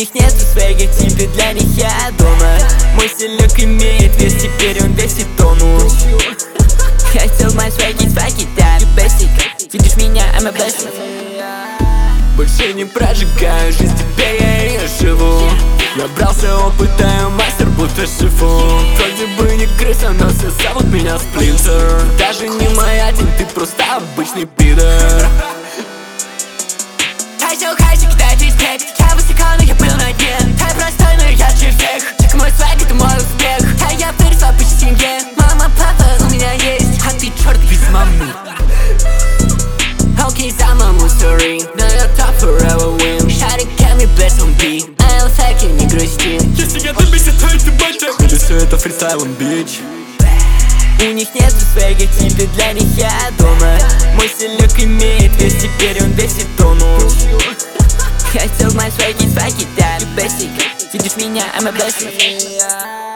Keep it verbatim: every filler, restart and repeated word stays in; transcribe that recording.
них нет свега, теперь для них я дома. Мой стилек имеет вес, теперь он весит тонну. Хотел мой свеги, свеги, да, basic. Видишь меня, I'm a basic. Больше не прожигаю жизнь, теперь я ее живу. Набрался опыта, я мастер, будто шифу. Вроде бы не крыса, но все зовут меня Сплинтер. Даже не моя тень, ты просто обычный пидор. Хотел хайси, кидать респект. Я высекал, но я был на дне. Я простой, но я червяк. Чек мой свайк, это мой успех. А я вырос в обычной семье. Мама, папа, у меня есть. А ты черт без мамы. Окей, за маму, sorry. Но я top forever win. Шарик, get me blessed on beat. I'll take you, не грусти. Если я добейся, то ты батя. Или все это фристайлом, бич. У них нет свега, теперь для них я дома. Мой стилек имеет вес, теперь он весит тонну. Хотел мой свеги, свеги, да, basic. Видишь меня, I'm a basic.